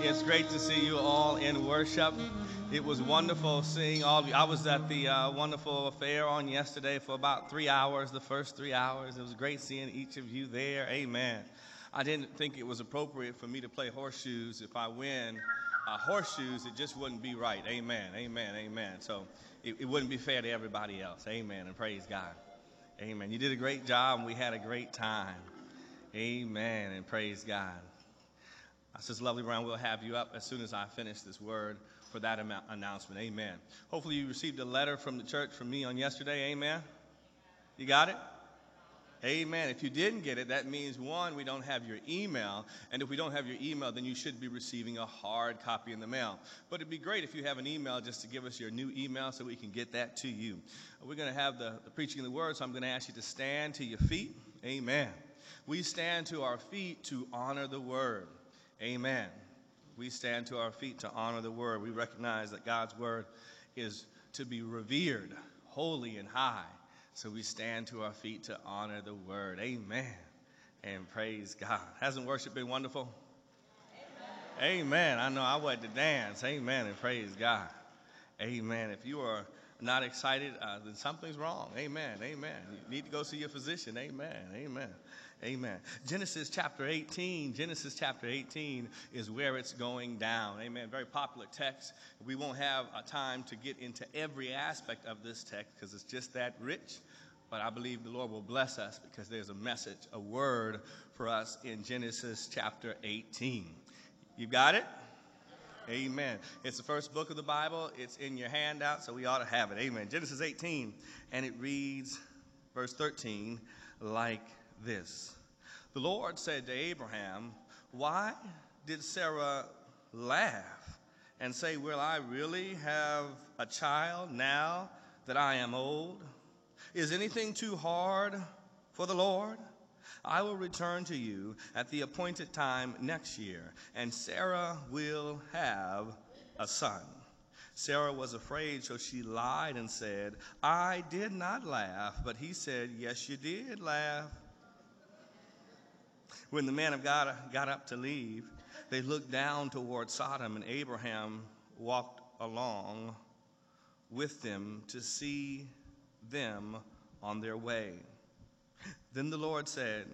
It's great to see you all in worship. It was wonderful seeing all of you. I was at the wonderful affair on yesterday for about 3 hours, the first 3 hours. It was great seeing each of you there. Amen. I didn't think it was appropriate for me to play horseshoes. If I win horseshoes, it just wouldn't be right. Amen, amen, amen. So it wouldn't be fair to everybody else. Amen, and praise God. Amen. You did a great job, and we had a great time. Amen, and praise God. Sister Lovely Brown, we'll have you up as soon as I finish this word for that announcement. Amen. Hopefully you received a letter from the church from me on yesterday. Amen. You got it? Amen. If you didn't get it, that means, one, we don't have your email. And if we don't have your email, then you should be receiving a hard copy in the mail. But it'd be great if you have an email just to give us your new email so we can get that to you. We're going to have the preaching of the word, so I'm going to ask you to stand to your feet. Amen. We stand to our feet to honor the word. Amen. We stand to our feet to honor the word. We recognize that God's word is to be revered, holy and high. So we stand to our feet to honor the word. Amen. And praise God. Hasn't worship been wonderful? Amen. Amen. I know I went to dance. Amen. And praise God. Amen. If you are not excited, then something's wrong. Amen. Amen. You need to go see your physician. Amen. Amen. Amen. Genesis chapter 18 is where it's going down. Amen. Very popular text. We won't have time to get into every aspect of this text because it's just that rich. But I believe the Lord will bless us because there's a message, a word for us in Genesis chapter 18. You got it? Amen. It's the first book of the Bible. It's in your handout, so we ought to have it. Amen. Genesis 18, and it reads, verse 13, like this. The Lord said to Abraham, why did Sarah laugh and say, will I really have a child now that I am old? Is anything too hard for the Lord? I will return to you at the appointed time next year, and Sarah will have a son. Sarah was afraid, so she lied and said, I did not laugh. But he said, yes, you did laugh. When the man of God got up to leave, they looked down toward Sodom, and Abraham walked along with them to see them on their way. Then the Lord said,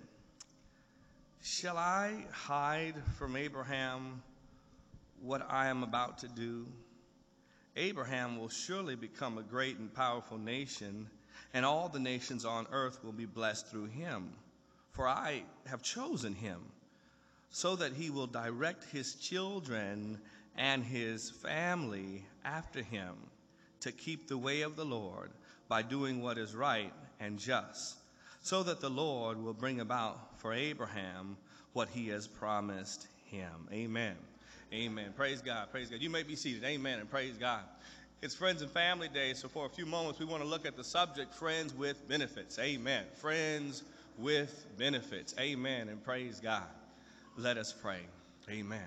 shall I hide from Abraham what I am about to do? Abraham will surely become a great and powerful nation, and all the nations on earth will be blessed through him. For I have chosen him so that he will direct his children and his family after him to keep the way of the Lord by doing what is right and just, so that the Lord will bring about for Abraham what he has promised him. Amen. Amen. Praise God. Praise God. You may be seated. Amen. And praise God. It's Friends and Family Day, so for a few moments we want to look at the subject, friends with benefits. Amen. Friends with benefits. Amen. And praise God. Let us pray. Amen.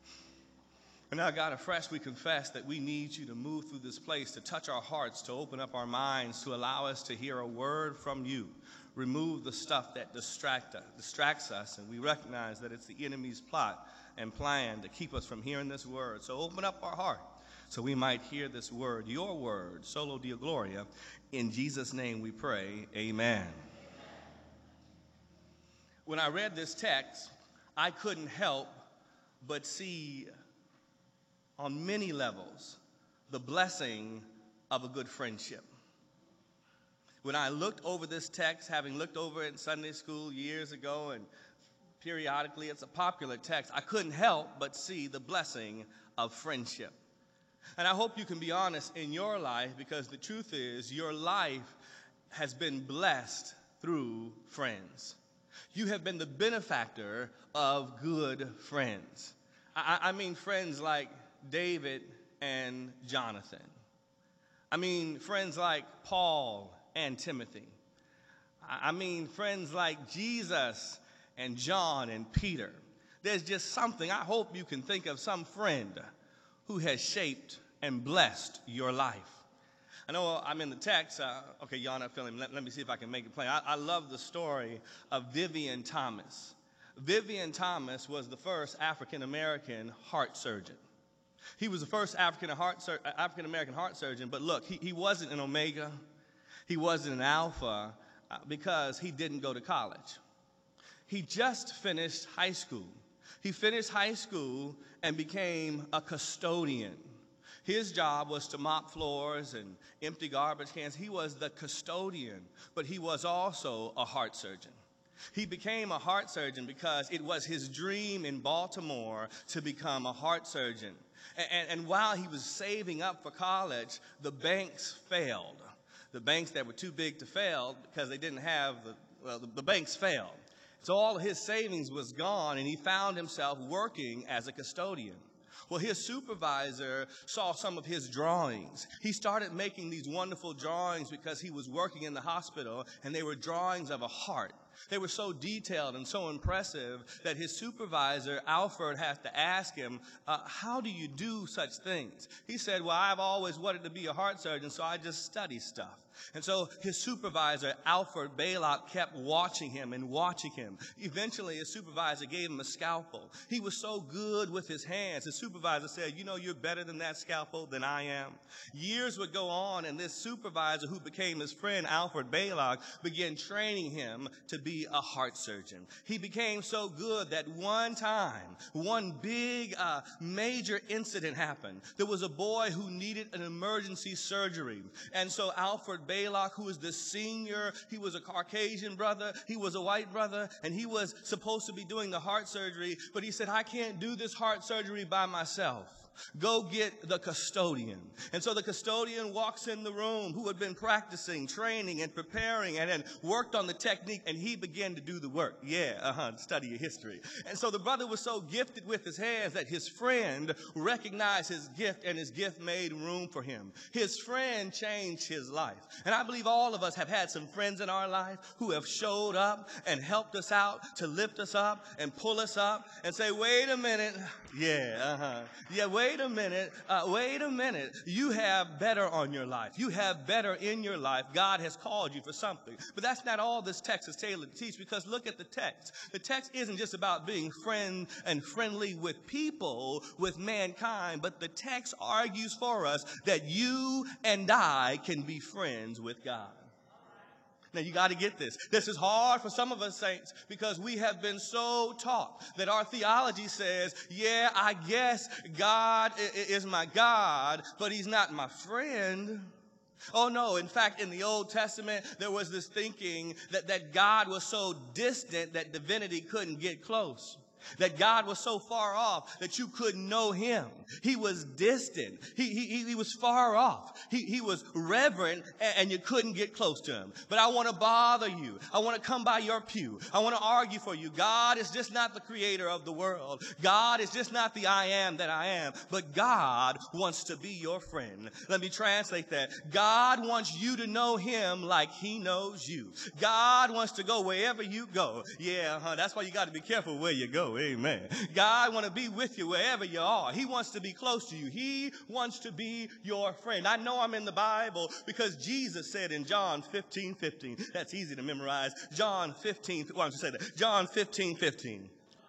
And now, God, afresh we confess that we need you to move through this place, to touch our hearts, to open up our minds, to allow us to hear a word from you. Remove the stuff that distracts us, and we recognize that it's the enemy's plot and plan to keep us from hearing this word. So open up our heart so we might hear this word, your word, solo Deo Gloria. In Jesus' name we pray, amen. When I read this text, I couldn't help but see on many levels the blessing of a good friendship. When I looked over this text, having looked over it in Sunday school years ago, and periodically it's a popular text, I couldn't help but see the blessing of friendship. And I hope you can be honest in your life, because the truth is your life has been blessed through friends. You have been the benefactor of good friends. I mean friends like David and Jonathan. I mean friends like Paul and Timothy. I mean friends like Jesus and John and Peter. There's just something, I hope you can think of some friend who has shaped and blessed your life. I know I'm in the text. Okay, y'all not feeling me. Let me see if I can make it plain. I love the story of Vivian Thomas. Vivian Thomas was the first African-American heart surgeon. He was the first African-American heart surgeon, but look, he wasn't an Omega, he wasn't an Alpha, because he didn't go to college. He just finished high school. He finished high school and became a custodian. His job was to mop floors and empty garbage cans. He was the custodian, but he was also a heart surgeon. He became a heart surgeon because it was his dream in Baltimore to become a heart surgeon. And while he was saving up for college, the banks failed. The banks that were too big to fail because they didn't have the banks failed. So all of his savings was gone, and he found himself working as a custodian. Well, his supervisor saw some of his drawings. He started making these wonderful drawings because he was working in the hospital, and they were drawings of a heart. They were so detailed and so impressive that his supervisor, Alfred, had to ask him, how do you do such things? He said, well, I've always wanted to be a heart surgeon, so I just study stuff. And so his supervisor, Alfred Baylock, kept watching him and watching him. Eventually, his supervisor gave him a scalpel. He was so good with his hands. His supervisor said, you know, you're better than that scalpel than I am. Years would go on, and this supervisor, who became his friend, Alfred Baylock, began training him to be a heart surgeon. He became so good that one time, one big major incident happened. There was a boy who needed an emergency surgery. And so Alfred Baylock, who was the senior, he was a Caucasian brother, he was a white brother, and he was supposed to be doing the heart surgery, but he said, I can't do this heart surgery by myself. Go get the custodian. And so the custodian walks in the room, who had been practicing, training, and preparing, and then worked on the technique, and he began to do the work. Study your history. And so the brother was so gifted with his hands that his friend recognized his gift, and his gift made room for him. His friend changed his life. And I believe all of us have had some friends in our life who have showed up and helped us out to lift us up and pull us up and say, wait a minute. Wait a minute. You have better on your life. You have better in your life. God has called you for something. But that's not all this text is tailored to teach, because look at the text. The text isn't just about being friend and friendly with people, with mankind, but the text argues for us that you and I can be friends with God. Now, you got to get this. This is hard for some of us saints because we have been so taught that our theology says, yeah, I guess God is my God, but he's not my friend. Oh, no. In fact, in the Old Testament, there was this thinking that God was so distant that divinity couldn't get close. That God was so far off that you couldn't know him. He was distant. He was far off. He was reverent, and you couldn't get close to him. But I want to bother you. I want to come by your pew. I want to argue for you. God is just not the creator of the world. God is just not the I am that I am. But God wants to be your friend. Let me translate that. God wants you to know him like he knows you. God wants to go wherever you go. That's why you got to be careful where you go. Amen. God wants to be with you wherever you are. He wants to be close to you. He wants to be your friend. I know I'm in the Bible because Jesus said in John 15:15. That's easy to memorize. John 15. Why don't you say that? John 15:15.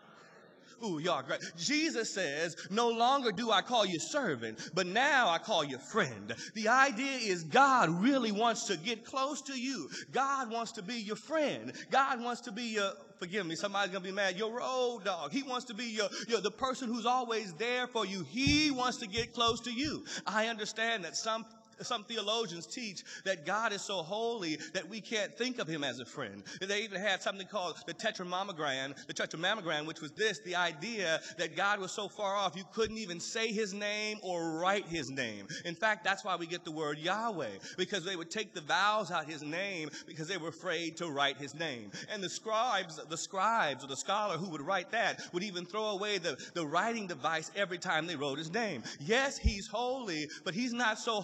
Ooh, y'all great. Jesus says, no longer do I call you servant, but now I call you friend. The idea is God really wants to get close to you. God wants to be your friend. God wants to be your, forgive me, somebody's going to be mad, your road dog. He wants to be the person who's always there for you. He wants to get close to you. I understand that some theologians teach that God is so holy that we can't think of him as a friend. They even had something called the tetragrammaton, which was the idea that God was so far off you couldn't even say his name or write his name. In fact, that's why we get the word Yahweh, because they would take the vowels out his name because they were afraid to write his name. And the scribes or the scholar who would write that would even throw away the writing device every time they wrote his name. Yes, he's holy, but he's not so holy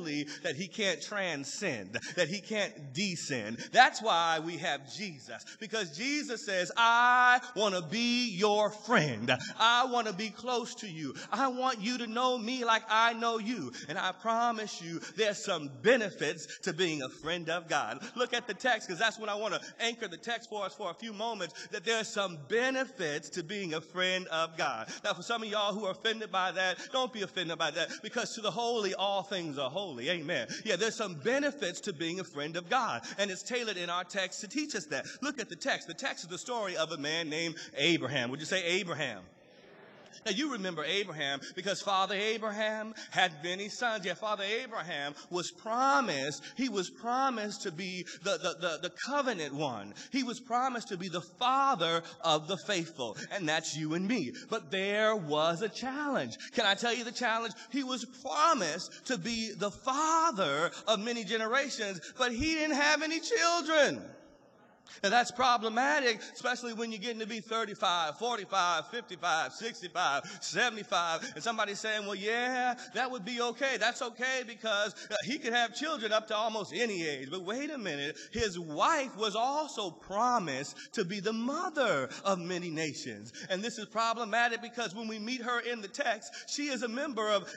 holy that he can't transcend, that he can't descend. That's why we have Jesus, because Jesus says, I want to be your friend. I want to be close to you. I want you to know me like I know you. And I promise you, there's some benefits to being a friend of God. Look at the text, because that's what I want to anchor the text for us for a few moments, that there's some benefits to being a friend of God. Now, for some of y'all who are offended by that, don't be offended by that, because to the holy, all things are holy. Amen. Yeah, there's some benefits to being a friend of God, and it's tailored in our text to teach us that. Look at the text. The text is the story of a man named Abraham. Would you say Abraham? Now, you remember Abraham because Father Abraham had many sons. Yeah, Father Abraham was promised. He was promised to be the covenant one. He was promised to be the father of the faithful. And that's you and me. But there was a challenge. Can I tell you the challenge? He was promised to be the father of many generations, but he didn't have any children. And that's problematic, especially when you're getting to be 35, 45, 55, 65, 75. And somebody's saying, well, yeah, that would be okay. That's okay because he could have children up to almost any age. But wait a minute. His wife was also promised to be the mother of many nations. And this is problematic because when we meet her in the text, she is a member of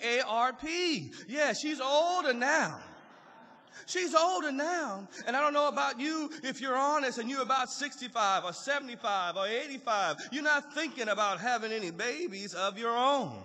AARP. Yeah, she's older now. She's older now. And I don't know about you, if you're honest and you're about 65 or 75 or 85, you're not thinking about having any babies of your own.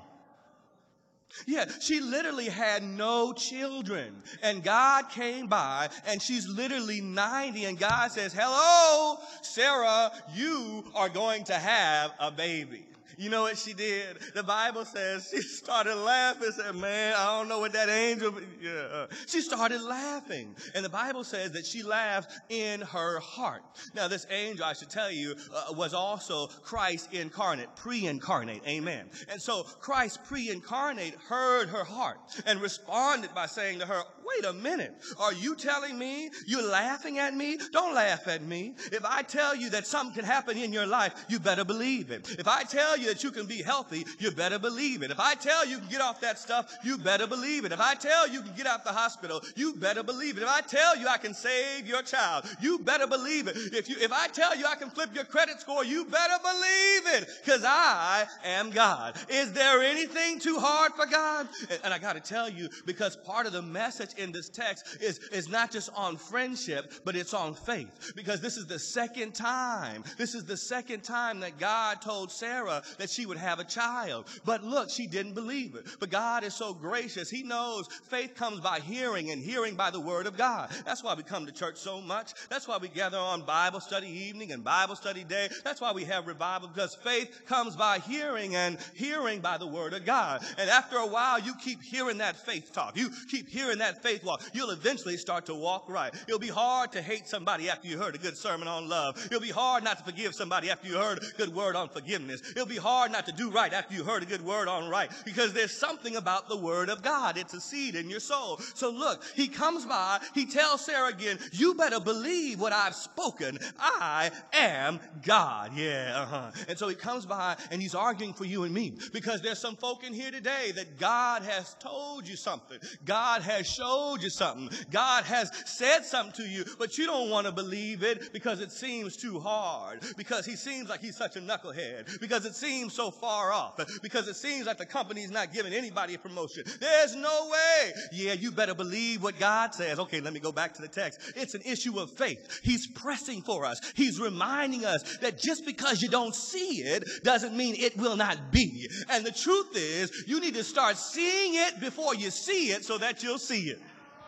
Yeah, she literally had no children. And God came by and she's literally 90 and God says, hello, Sarah, you are going to have a baby. You know what she did? The Bible says she started laughing and said, man, I don't know what that angel... Yeah. She started laughing. And the Bible says that she laughed in her heart. Now, this angel, I should tell you, was also Christ incarnate, pre-incarnate. Amen. And so Christ pre-incarnate heard her heart and responded by saying to her, wait a minute. Are you telling me you're laughing at me? Don't laugh at me. If I tell you that something can happen in your life, you better believe it. If I tell you that you can be healthy, you better believe it. If I tell you can get off that stuff, you better believe it. If I tell you can get out the hospital, you better believe it. If I tell you I can save your child, you better believe it. If I tell you I can flip your credit score, you better believe it, because I am God. Is there anything too hard for God? And I got to tell you, because part of the message in this text is not just on friendship, but it's on faith. Because this is the second time. This is the second time that God told Sarah that she would have a child. But look, she didn't believe it. But God is so gracious. He knows faith comes by hearing and hearing by the word of God. That's why we come to church so much. That's why we gather on Bible study evening and Bible study day. That's why we have revival, because faith comes by hearing and hearing by the word of God. And after a while, you keep hearing that faith talk. You keep hearing that faith walk. You'll eventually start to walk right. It'll be hard to hate somebody after you heard a good sermon on love. It'll be hard not to forgive somebody after you heard a good word on forgiveness. It'll be hard not to do right after you heard a good word on right, because there's something about the word of God. It's a seed in your soul. So look, he comes by, he tells Sarah again, you better believe what I've spoken. I am God. Yeah, And so he comes by and he's arguing for you and me, because there's some folk in here today that God has told you something. God has showed you something. God has said something to you, but you don't want to believe it because it seems too hard, because he seems like he's such a knucklehead, because it seems so far off, because it seems like the company's not giving anybody a promotion. There's no way. Yeah, you better believe what God says. Okay, let me go back to the text. It's an issue of faith. He's pressing for us. He's reminding us that just because you don't see it doesn't mean it will not be. And the truth is, you need to start seeing it before you see it so that you'll see it.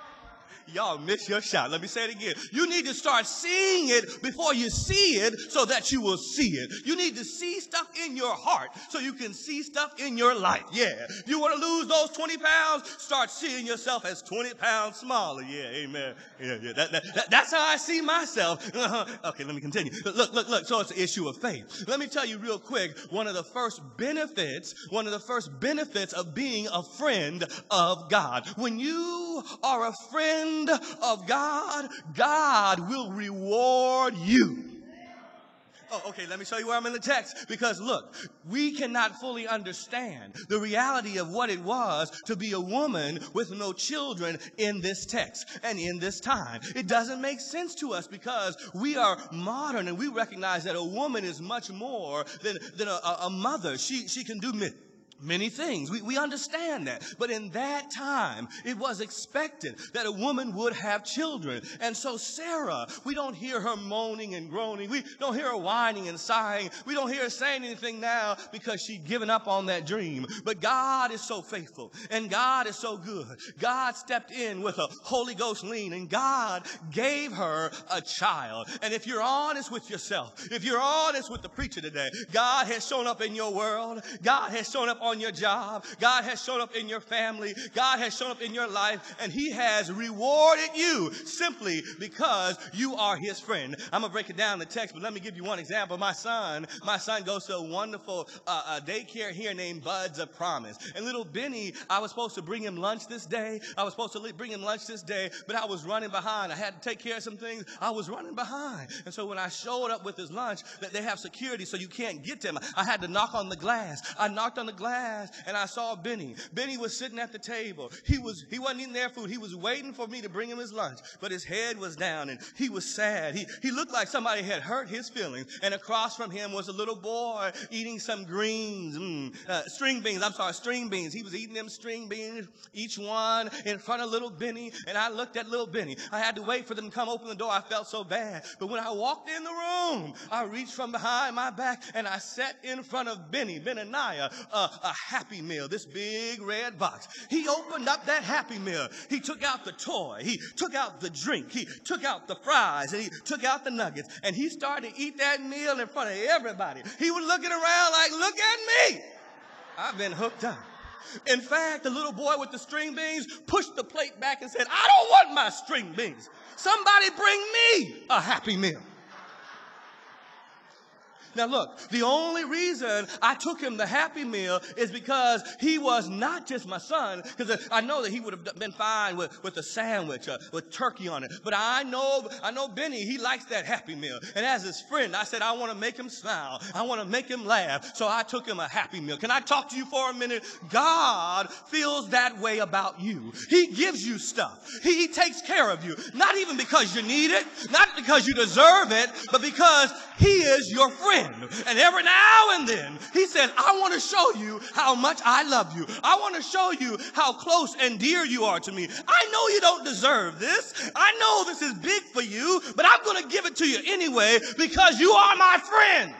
Y'all miss your shot. Let me say it again. You need to start seeing it before you see it so that you will see it. You need to see stuff in your heart so you can see stuff in your life. Yeah. You want to lose those 20 pounds? Start seeing yourself as 20 pounds smaller. Yeah, amen. Yeah. That's how I see myself. Okay, let me continue. Look. So it's an issue of faith. Let me tell you real quick, one of the first benefits of being a friend of God. When you are a friend of God, God will reward you. Oh, okay, let me show you where I'm in the text. Because look, we cannot fully understand the reality of what it was to be a woman with no children in this text and in this time. It doesn't make sense to us because we are modern and we recognize that a woman is much more than a mother. She can do many things. We understand that. But in that time, it was expected that a woman would have children. And so Sarah, we don't hear her moaning and groaning. We don't hear her whining and sighing. We don't hear her saying anything now because she's given up on that dream. But God is so faithful and God is so good. God stepped in with a Holy Ghost lean and God gave her a child. And if you're honest with yourself, if you're honest with the preacher today, God has shown up in your world. God has shown up on your job. God has shown up in your family. God has shown up in your life, and he has rewarded you simply because you are his friend. I'm going to break it down in the text, but let me give you one example. My son goes to a wonderful daycare here named Buds of Promise. And little Benny, I was supposed to bring him lunch this day. But I was running behind. I had to take care of some things. I was running behind. And so when I showed up with his lunch, that they have security so you can't get to him, I had to knock on the glass. I knocked on the glass and I saw Benny. Benny was sitting at the table. He wasn't eating their food. He was waiting for me to bring him his lunch, but his head was down and he was sad. He looked like somebody had hurt his feelings. And across from him was a little boy eating some string beans. He was eating them string beans, each one in front of little Benny. And I looked at little Benny. I had to wait for them to come open the door. I felt so bad. But when I walked in the room, I reached from behind my back and I sat in front of Benaniah, a Happy Meal, this big red box. He opened up that Happy Meal. He took out the toy. He took out the drink. He took out the fries. And he took out the nuggets. And he started to eat that meal in front of everybody. He was looking around like, look at me. I've been hooked up. In fact, the little boy with the string beans pushed the plate back and said, I don't want my string beans. Somebody bring me a Happy Meal. Now look, the only reason I took him the Happy Meal is because he was not just my son, because I know that he would have been fine with a sandwich with turkey on it. But I know Benny, he likes that Happy Meal. And as his friend, I said, I want to make him smile. I want to make him laugh. So I took him a Happy Meal. Can I talk to you for a minute? God feels that way about you. He gives you stuff. He takes care of you. Not even because you need it, not because you deserve it, but because he is your friend. And every now and then, he says, I want to show you how much I love you. I want to show you how close and dear you are to me. I know you don't deserve this. I know this is big for you, but I'm going to give it to you anyway because you are my friend.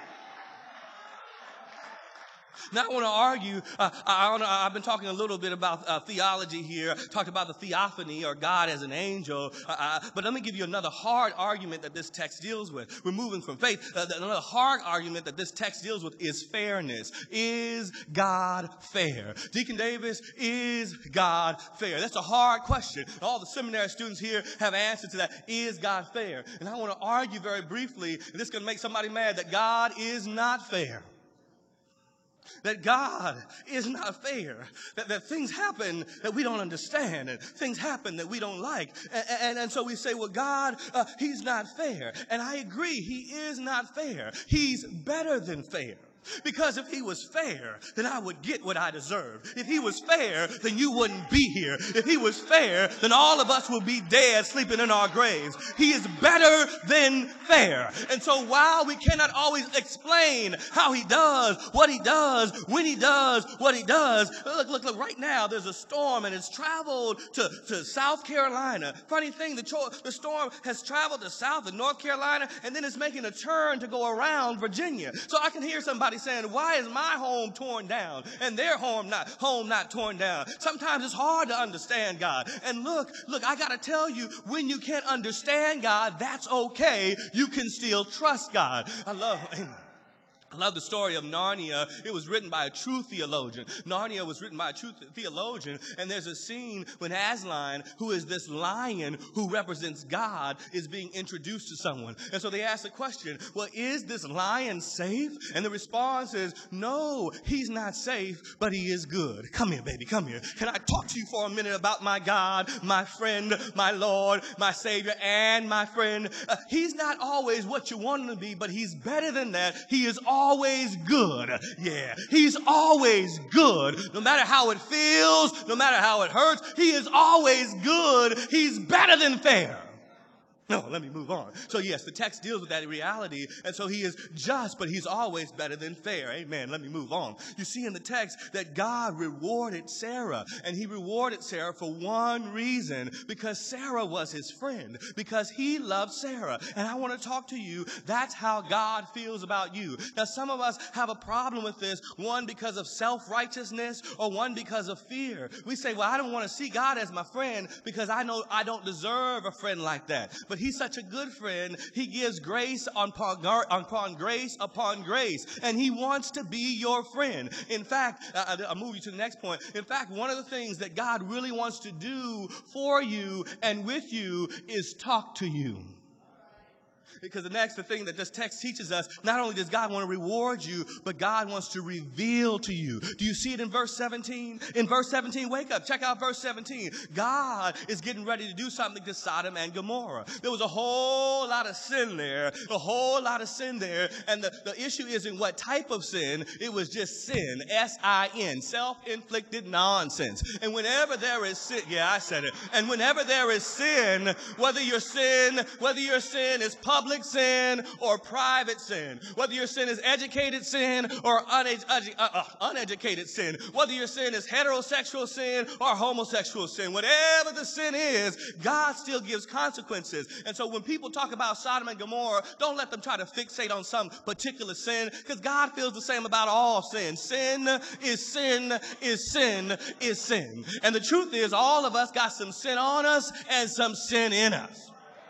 Now, I want to argue, I've been talking a little bit about theology here, talked about the theophany or God as an angel, but let me give you another hard argument that this text deals with. We're moving from faith. Another hard argument that this text deals with is fairness. Is God fair? Deacon Davis, is God fair? That's a hard question. All the seminary students here have answers to that. Is God fair? And I want to argue very briefly, and this is going to make somebody mad, that God is not fair. That God is not fair, that things happen that we don't understand, and things happen that we don't like. And so we say, well, God, he's not fair. And I agree, he is not fair. He's better than fair. Because if he was fair, then I would get what I deserve. If he was fair, then you wouldn't be here. If he was fair, then all of us would be dead, sleeping in our graves. He is better than fair. And so while we cannot always explain how he does, what he does, when he does, what he does, look, right now there's a storm and it's traveled to South Carolina. Funny thing, the storm has traveled to South and North Carolina, and then it's making a turn to go around Virginia. So I can hear somebody saying, why is my home torn down and their home not torn down? Sometimes it's hard to understand God. And look, I got to tell you, when you can't understand God, that's okay. You can still trust God. I love the story of Narnia. It was written by a true theologian. Narnia was written by a true theologian, and there's a scene when Aslan, who is this lion who represents God, is being introduced to someone. And so they ask the question, well, is this lion safe? And the response is, no, he's not safe, but he is good. Come here, baby, come here. Can I talk to you for a minute about my God, my friend, my Lord, my Savior, and my friend? He's not always what you want him to be, but he's better than that. He is always good. Yeah, he's always good. No matter how it feels, no matter how it hurts, he is always good. He's better than fair. No, let me move on. So yes, the text deals with that reality. And so he is just, but he's always better than fair. Amen. Let me move on. You see in the text that God rewarded Sarah. And he rewarded Sarah for one reason. Because Sarah was his friend. Because he loved Sarah. And I want to talk to you. That's how God feels about you. Now, some of us have a problem with this. One, because of self-righteousness, or one, because of fear. We say, well, I don't want to see God as my friend because I know I don't deserve a friend like that. But he's such a good friend. He gives grace upon grace upon grace. And he wants to be your friend. In fact, I'll move you to the next point. In fact, one of the things that God really wants to do for you and with you is talk to you. Because the thing that this text teaches us, not only does God want to reward you, but God wants to reveal to you. Do you see it in verse 17? In verse 17, wake up. Check out verse 17. God is getting ready to do something to Sodom and Gomorrah. There was a whole lot of sin there. And the issue isn't what type of sin. It was just sin. S-I-N. Self-inflicted nonsense. And whenever there is sin, yeah, I said it. And whenever there is sin, whether your sin is public sin or private sin, whether your sin is educated sin or uneducated sin, whether your sin is heterosexual sin or homosexual sin, whatever the sin is, God still gives consequences. And so when people talk about Sodom and Gomorrah, don't let them try to fixate on some particular sin, because God feels the same about all sin. Sin is sin is sin is sin. And the truth is, all of us got some sin on us and some sin in us.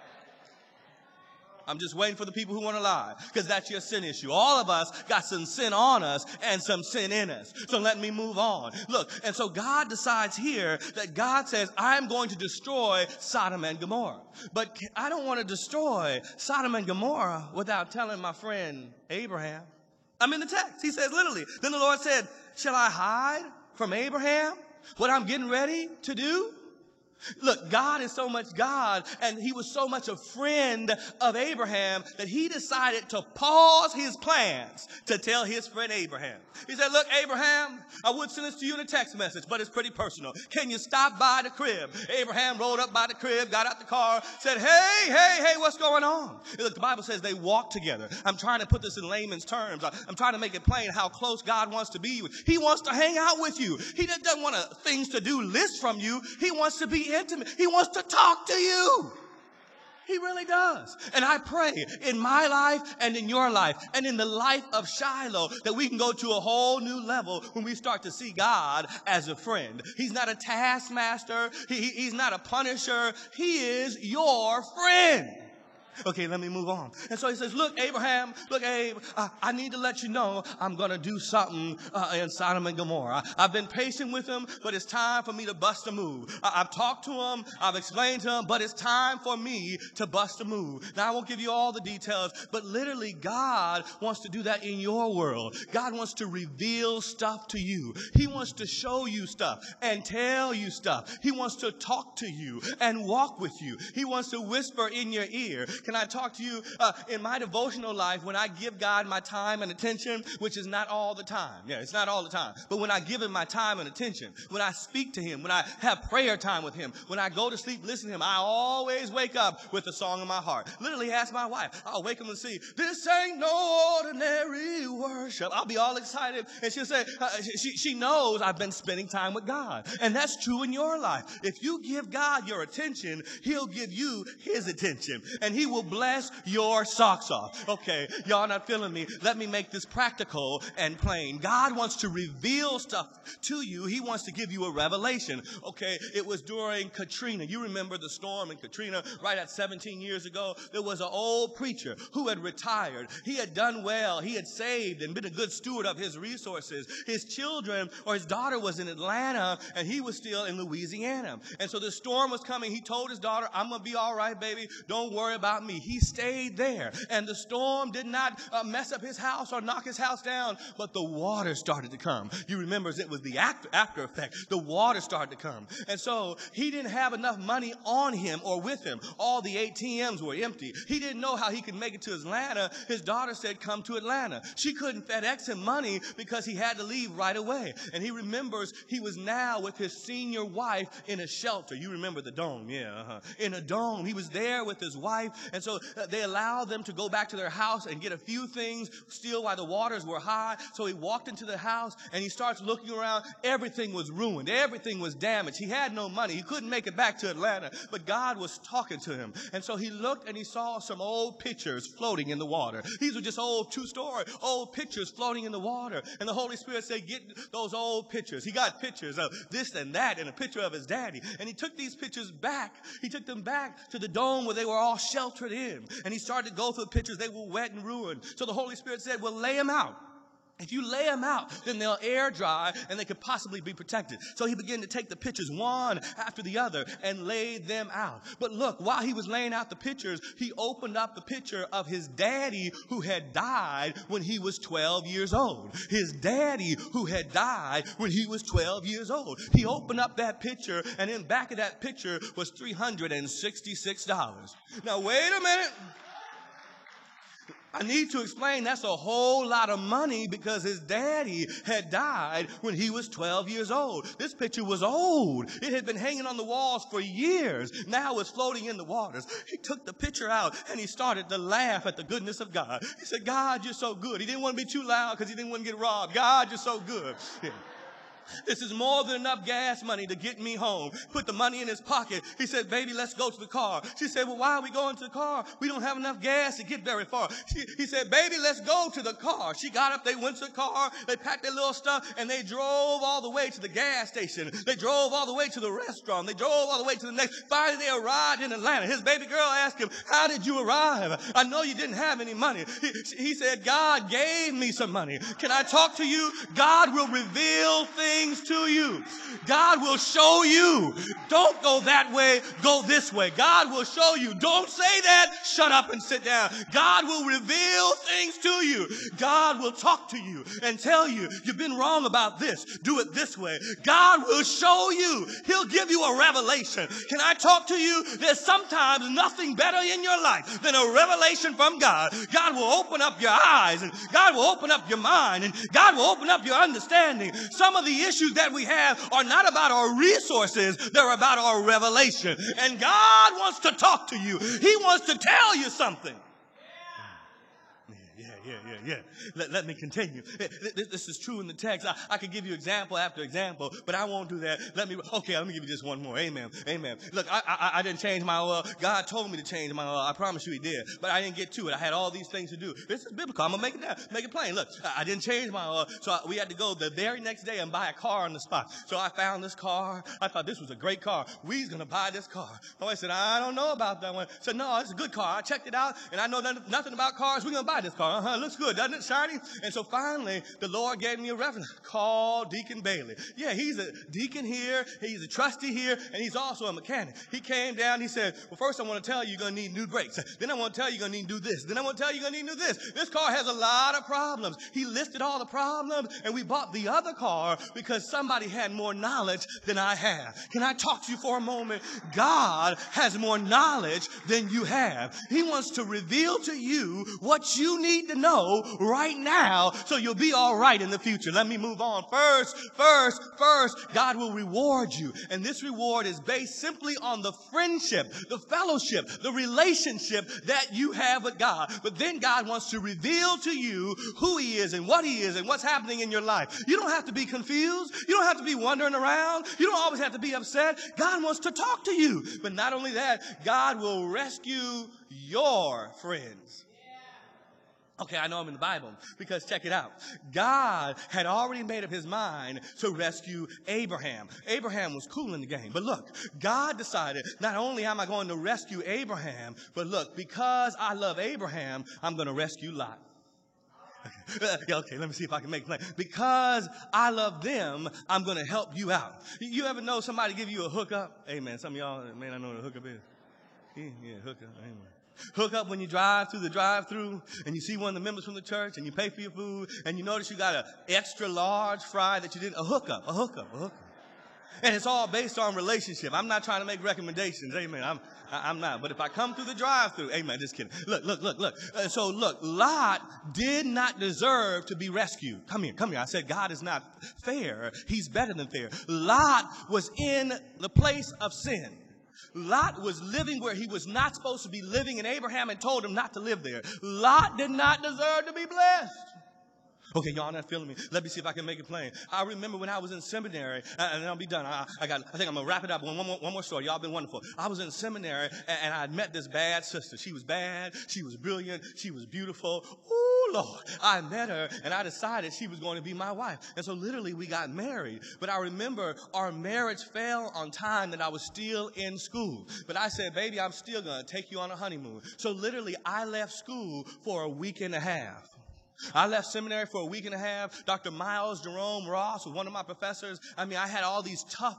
I'm just waiting for the people who want to lie, because that's your sin issue. All of us got some sin on us and some sin in us. So let me move on. Look, and so God decides here that God says, I'm going to destroy Sodom and Gomorrah. But I don't want to destroy Sodom and Gomorrah without telling my friend Abraham. I'm in the text. He says literally, then the Lord said, shall I hide from Abraham what I'm getting ready to do? Look, God is so much God, and he was so much a friend of Abraham that he decided to pause his plans to tell his friend Abraham. He said, look, Abraham, I would send this to you in a text message, but it's pretty personal. Can you stop by the crib? Abraham rolled up by the crib, got out the car, said, hey, what's going on? Look, the Bible says they walked together. I'm trying to put this in layman's terms. I'm trying to make it plain how close God wants to be. He wants to hang out with you. He doesn't want a things to do list from you. He wants to be intimate. He wants to talk to you. He really does. And I pray in my life and in your life and in the life of Shiloh that we can go to a whole new level when we start to see God as a friend. He's not a taskmaster. He's not a punisher. He is your friend. Okay, let me move on. And so he says, look, Abraham, look, Abe, I need to let you know I'm going to do something in Sodom and Gomorrah. I've been patient with him, but it's time for me to bust a move. I've talked to him, I've explained to him, but it's time for me to bust a move. Now, I won't give you all the details, but literally God wants to do that in your world. God wants to reveal stuff to you. He wants to show you stuff and tell you stuff. He wants to talk to you and walk with you. He wants to whisper in your ear. Can I talk to you in my devotional life when I give God my time and attention, which is not all the time. Yeah, it's not all the time. But when I give him my time and attention, when I speak to him, when I have prayer time with him, when I go to sleep, listen to him, I always wake up with a song in my heart. Literally ask my wife. I'll wake up and see, this ain't no ordinary worship. I'll be all excited. And she'll say, she knows I've been spending time with God. And that's true in your life. If you give God your attention, he'll give you his attention. And he will bless your socks off. Okay, y'all not feeling me. Let me make this practical and plain. God wants to reveal stuff to you. He wants to give you a revelation. Okay, it was during Katrina. You remember the storm in Katrina right at 17 years ago? There was an old preacher who had retired. He had done well. He had saved and been a good steward of his resources. His children or his daughter was in Atlanta and he was still in Louisiana. And so the storm was coming. He told his daughter, I'm going to be all right, baby. Don't worry about me. He stayed there. And the storm did not mess up his house or knock his house down, but the water started to come. You remember it was the after effect. The water started to come. And so he didn't have enough money on him or with him. All the ATMs were empty. He didn't know how he could make it to Atlanta. His daughter said, come to Atlanta. She couldn't FedEx him money because he had to leave right away. And he remembers he was now with his senior wife in a shelter. You remember the dome, yeah. In a dome. He was there with his wife. And so they allowed them to go back to their house and get a few things still while the waters were high. So he walked into the house and he starts looking around. Everything was ruined. Everything was damaged. He had no money. He couldn't make it back to Atlanta, but God was talking to him. And so he looked and he saw some old pictures floating in the water. These were just old two-story, old pictures floating in the water. And the Holy Spirit said, get those old pictures. He got pictures of this and that and a picture of his daddy. And he took these pictures back. He took them back to the dome where they were all sheltered in. And he started to go through the pictures. They were wet and ruined. So the Holy Spirit said, well, lay them out. If you lay them out, then they'll air dry and they could possibly be protected. So he began to take the pictures one after the other and laid them out. But look, while he was laying out the pictures, he opened up the picture of his daddy who had died when he was 12 years old. His daddy who had died when he was 12 years old. He opened up that picture, and in back of that picture was $366. Now, wait a minute. I need to explain that's a whole lot of money because his daddy had died when he was 12 years old. This picture was old. It had been hanging on the walls for years. Now it's floating in the waters. He took the picture out and he started to laugh at the goodness of God. He said, God, you're so good. He didn't want to be too loud because he didn't want to get robbed. God, you're so good. Yeah. This is more than enough gas money to get me home. Put the money in his pocket. He said, baby, let's go to the car. She said, well, why are we going to the car? We don't have enough gas to get very far. He said, baby, let's go to the car. She got up, they went to the car, they packed their little stuff, and they drove all the way to the gas station. They drove all the way to the restaurant. They drove all the way to the next. Finally, they arrived in Atlanta. His baby girl asked him, how did you arrive? I know you didn't have any money. He said, God gave me some money. Can I talk to you? God will reveal things to you. God will show you. Don't go that way, go this way. God will show you. Don't say that. Shut up and sit down. God will reveal things to you. God will talk to you and tell you, you've been wrong about this. Do it this way. God will show you. He'll give you a revelation. Can I talk to you? There's sometimes nothing better in your life than a revelation from God. God will open up your eyes, and God will open up your mind, and God will open up your understanding. Some of the issues that we have are not about our resources, they're about our revelation. And God wants to talk to you. He wants to tell you something. Yeah. Let me continue. This is true in the text. I could give you example after example, but I won't do that. Let me give you just one more. Amen. Look, I didn't change my oil. God told me to change my oil. I promise you he did. But I didn't get to it. I had all these things to do. This is biblical. I'm going to make it plain. Look, I didn't change my oil. So we had to go the very next day and buy a car on the spot. So I found this car. I thought this was a great car. We's going to buy this car. My wife said, I don't know about that one. I said, no, it's a good car. I checked it out, and I know nothing about cars. We're going to buy this car. Looks good, doesn't it, shiny? And so finally, the Lord gave me a reference. Call Deacon Bailey. Yeah, he's a deacon here. He's a trustee here, and he's also a mechanic. He came down. He said, well, first I want to tell you you're going to need new brakes. Then I want to tell you you're going to need to do this. Then I want to tell you you're going to need to do this. This car has a lot of problems. He listed all the problems, and we bought the other car because somebody had more knowledge than I have. Can I talk to you for a moment? God has more knowledge than you have. He wants to reveal to you what you need to know right now so you'll be all right in the future. Let me move on. First, God will reward you. And this reward is based simply on the friendship, the fellowship, the relationship that you have with God. But then God wants to reveal to you who he is and what's happening in your life. You don't have to be confused. You don't have to be wandering around. You don't always have to be upset. God wants to talk to you. But not only that, God will rescue your friends. Okay, I know I'm in the Bible because check it out. God had already made up his mind to rescue Abraham. Abraham was cool in the game. But look, God decided not only am I going to rescue Abraham, but look, because I love Abraham, I'm going to rescue Lot. Okay, let me see if I can make it plain. Because I love them, I'm going to help you out. You ever know somebody give you a hookup? Hey, man, some of y'all may not know what a hookup is. Yeah, hookup. Amen. Hook up when you drive through the drive-through and you see one of the members from the church and you pay for your food and you notice you got an extra large fry that you didn't. A hookup. And it's all based on relationship. I'm not trying to make recommendations. Amen. I'm not. But if I come through the drive-through, amen, just kidding. Look. So look, Lot did not deserve to be rescued. Come here. I said God is not fair. He's better than fair. Lot was in the place of sin. Lot was living where he was not supposed to be living, and Abraham had told him not to live there. Lot did not deserve to be blessed. Okay, y'all not feeling me. Let me see if I can make it plain. I remember when I was in seminary, and I'll be done. I think I'm going to wrap it up with one more story. Y'all been wonderful. I was in seminary, and I met this bad sister. She was bad. She was brilliant. She was beautiful. Ooh, Lord. I met her, and I decided she was going to be my wife. And so literally we got married. But I remember our marriage fell on time that I was still in school. But I said, baby, I'm still going to take you on a honeymoon. So literally I left school for a week and a half. I left seminary for a week and a half. Dr. Miles Jerome Ross was one of my professors. I mean, I had all these tough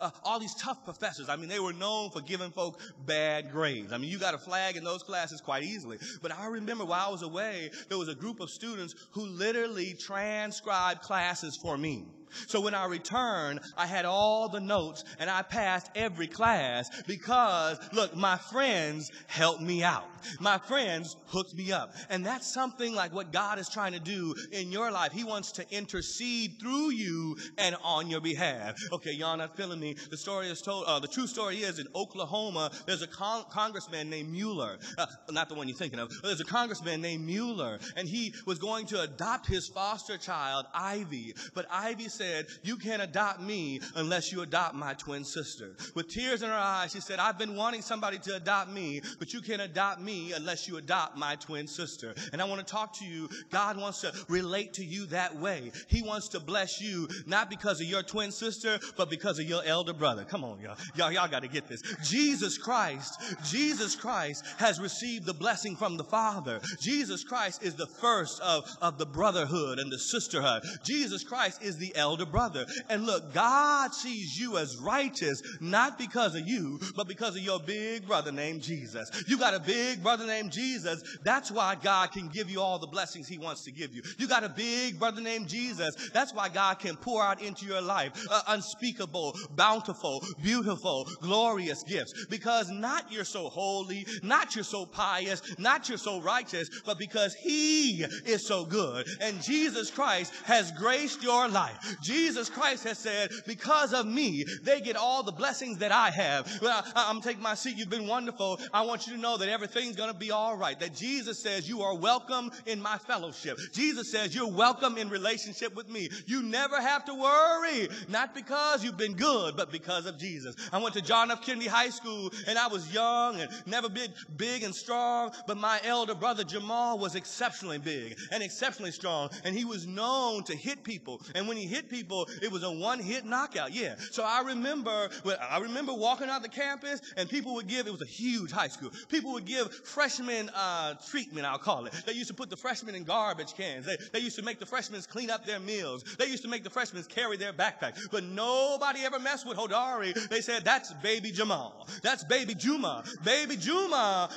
professors. I mean, they were known for giving folk bad grades. I mean, you got a flag in those classes quite easily. But I remember while I was away, there was a group of students who literally transcribed classes for me. So when I returned, I had all the notes and I passed every class because, look, my friends helped me out. My friends hooked me up. And that's something like what God is trying to do in your life. He wants to intercede through you and on your behalf. Okay, y'all not feeling me. The story is told, the true story is in Oklahoma, there's a congressman named Mueller. Not the one you're thinking of. There's a congressman named Mueller, and he was going to adopt his foster child, Ivy. But Ivy said, you can't adopt me unless you adopt my twin sister. With tears in her eyes, she said, I've been wanting somebody to adopt me, but you can't adopt me unless you adopt my twin sister. And I want to talk to you. God wants to relate to you that way. He wants to bless you, not because of your twin sister, but because of your elder brother. Come on, y'all. Y'all got to get this. Jesus Christ has received the blessing from the Father. Jesus Christ is the first of the brotherhood and the sisterhood. Jesus Christ is the elder brother. And look, God sees you as righteous, not because of you, but because of your big brother named Jesus. You got a big brother named Jesus. That's why God can give you all the blessings he wants to give you. You got a big brother named Jesus. That's why God can pour out into your life unspeakable, bountiful, beautiful, glorious gifts. Because not you're so holy, not you're so pious, not you're so righteous, but because he is so good. And Jesus Christ has graced your life. Jesus Christ has said, because of me, they get all the blessings that I have. Well, I'm taking my seat. You've been wonderful. I want you to know that everything's going to be all right. That Jesus says you are welcome in my fellowship. Jesus says you're welcome in relationship with me. You never have to worry. Not because you've been good, but because of Jesus. I went to John F. Kennedy High School, and I was young and never been big and strong, but my elder brother Jamal was exceptionally big and exceptionally strong, and he was known to hit people. And when he hit people, it was a one-hit knockout. Yeah. So I remember walking out the campus, and people would give, it was a huge high school, people would give freshman treatment, I'll call it. They used to put the freshmen in garbage cans. They used to make the freshmen clean up their meals. They used to make the freshmen carry their backpack. But nobody ever messed with Hodari. They said, that's baby Jamal. That's baby Juma. Baby Juma,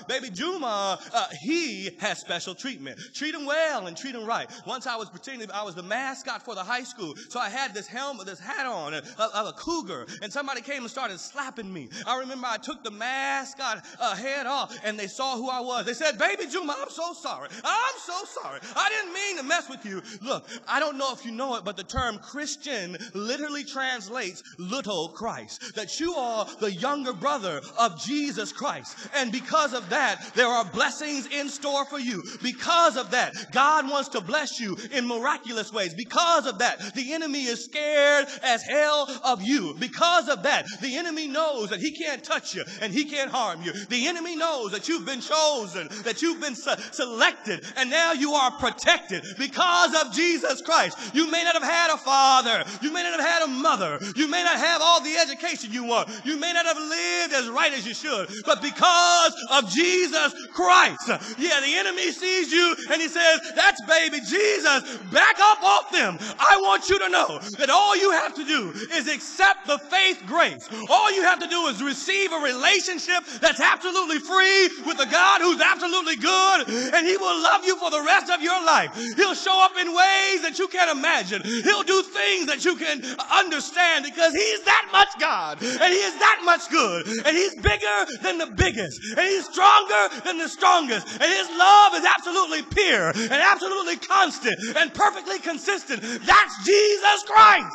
he has special treatment. Treat him well and treat him right. Once I was pretending I was the mascot for the high school. So I had this helmet, this hat on of a cougar, and somebody came and started slapping me. I remember I took the mascot head off, and they saw who I was. They said, baby Juma, I'm so sorry. I'm so sorry. I didn't mean to mess with you. Look, I don't know if you know it, but the term Christian literally translates little Christ. That you are the younger brother of Jesus Christ. And because of that, there are blessings in store for you. Because of that, God wants to bless you in miraculous ways. Because of that, the enemy enemy is scared as hell of you. Because of that, the enemy knows that he can't touch you and he can't harm you. The enemy knows that you've been chosen, that you've been selected, and now you are protected because of Jesus Christ. You may not have had a father. You may not have had a mother. You may not have all the education you want. You may not have lived as right as you should. But because of Jesus Christ, the enemy sees you and he says, that's baby Jesus. Back up off them. I want you to know that all you have to do is accept the faith grace. All you have to do is receive a relationship that's absolutely free with a God who's absolutely good, and he will love you for the rest of your life. He'll show up in ways that you can't imagine. He'll do things that you can understand because he's that much God, and he is that much good, and he's bigger than the biggest, and he's stronger than the strongest, and his love is absolutely pure and absolutely constant and perfectly consistent. That's Jesus Christ.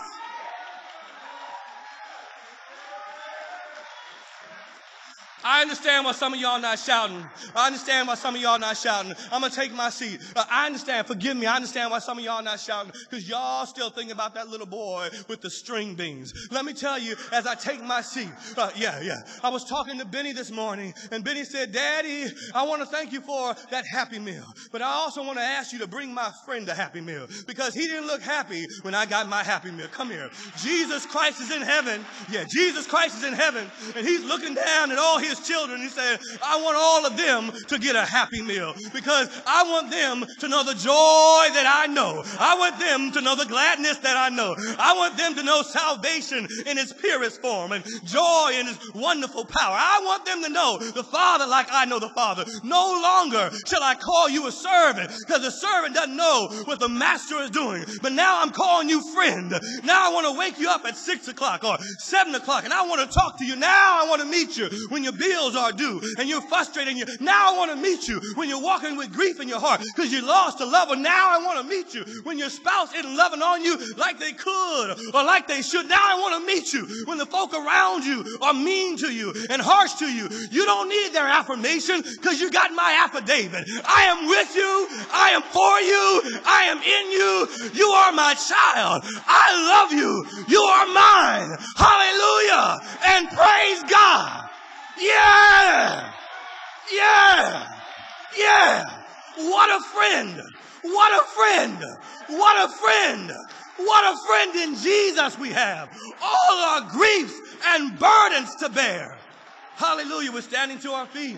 I understand why some of y'all not shouting. I understand why some of y'all not shouting. I'm going to take my seat. I understand. Forgive me. I understand why some of y'all not shouting because y'all still thinking about that little boy with the string beans. Let me tell you, as I take my seat, I was talking to Benny this morning, and Benny said, Daddy, I want to thank you for that Happy Meal, but I also want to ask you to bring my friend a Happy Meal because he didn't look happy when I got my Happy Meal. Come here. Jesus Christ is in heaven. Yeah, Jesus Christ is in heaven, and he's looking down at all his children. He said, I want all of them to get a Happy Meal because I want them to know the joy that I know. I want them to know the gladness that I know. I want them to know salvation in its purest form and joy in its wonderful power. I want them to know the Father like I know the Father. No longer shall I call you a servant because the servant doesn't know what the master is doing. But now I'm calling you friend. Now I want to wake you up at 6 o'clock or 7 o'clock and I want to talk to you. Now I want to meet you when your bills are due and you're frustrated. Now I want to meet you when you're walking with grief in your heart because you lost a lover. Now I want to meet you when your spouse isn't loving on you like they could or like they should. Now I want to meet you when the folk around you are mean to you and harsh to you. You don't need their affirmation because you got my affidavit. I am with you. I am for you. I am in you. You are my child. I love you. You are mine. Hallelujah. And praise God. Yeah. Yeah. Yeah. What a friend. What a friend. What a friend. What a friend in Jesus we have. All our griefs and burdens to bear. Hallelujah. We're standing to our feet.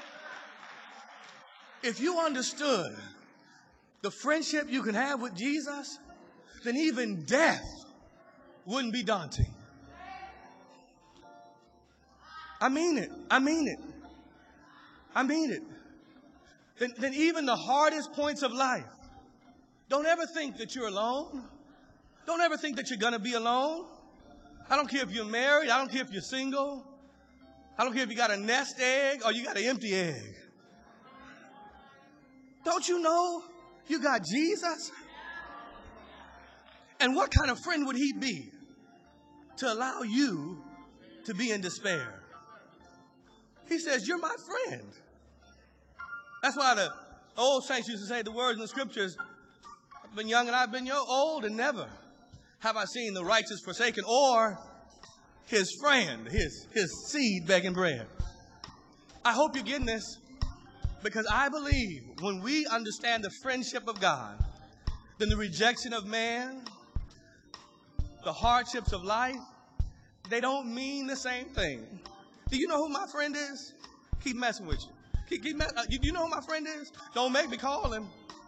If you understood the friendship you can have with Jesus, then even death wouldn't be daunting. I mean it. I mean it. I mean it. Then even the hardest points of life, don't ever think that you're alone. Don't ever think that you're going to be alone. I don't care if you're married. I don't care if you're single. I don't care if you got a nest egg or you got an empty egg. Don't you know you got Jesus? And what kind of friend would he be to allow you to be in despair? He says, you're my friend. That's why the old saints used to say the words in the scriptures, I've been young and I've been old, and never have I seen the righteous forsaken or his friend, his seed begging bread. I hope you're getting this, because I believe when we understand the friendship of God, then the rejection of man, the hardships of life, they don't mean the same thing. Do you know who my friend is? Keep messing with you. You know who my friend is? Don't make me call him.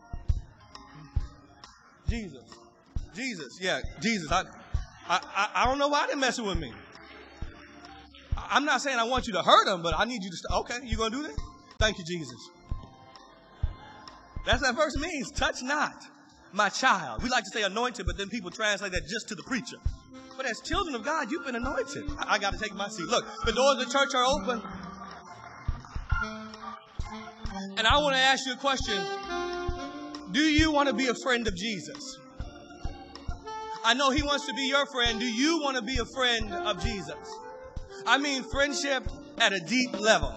Jesus. Jesus. Yeah, Jesus. I don't know why they're messing with me. I'm not saying I want you to hurt him, but I need you to okay, you going to do that? Thank you, Jesus. That's what that verse means. Touch not my child. We like to say anointed, but then people translate that just to the preacher. But as children of God, you've been anointed. I got to take my seat. Look, the doors of the church are open. And I want to ask you a question. Do you want to be a friend of Jesus? I know he wants to be your friend. Do you want to be a friend of Jesus? I mean friendship at a deep level.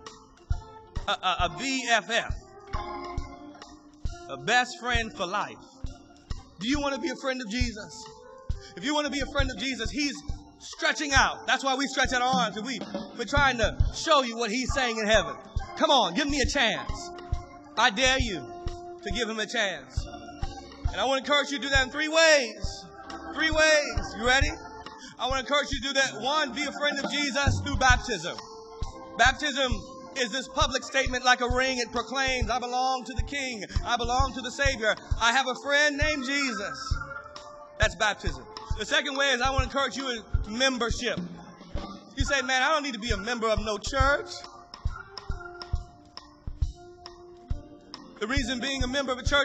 A BFF. A best friend for life. Do you want to be a friend of Jesus? If you want to be a friend of Jesus, he's stretching out. That's why we stretch out our arms. And we're trying to show you what he's saying in heaven. Come on, give me a chance. I dare you to give him a chance. And I want to encourage you to do that in 3 ways. 3 ways. You ready? I want to encourage you to do that. 1, be a friend of Jesus through baptism. Baptism is this public statement like a ring. It proclaims, I belong to the King. I belong to the Savior. I have a friend named Jesus. That's baptism. The second way is I want to encourage you in membership. You say, man, I don't need to be a member of no church. The reason being a member of a church